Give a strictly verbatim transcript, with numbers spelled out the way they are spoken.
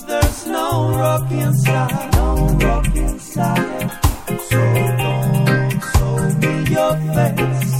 There's no rock inside, no rock inside. So don't show me your face.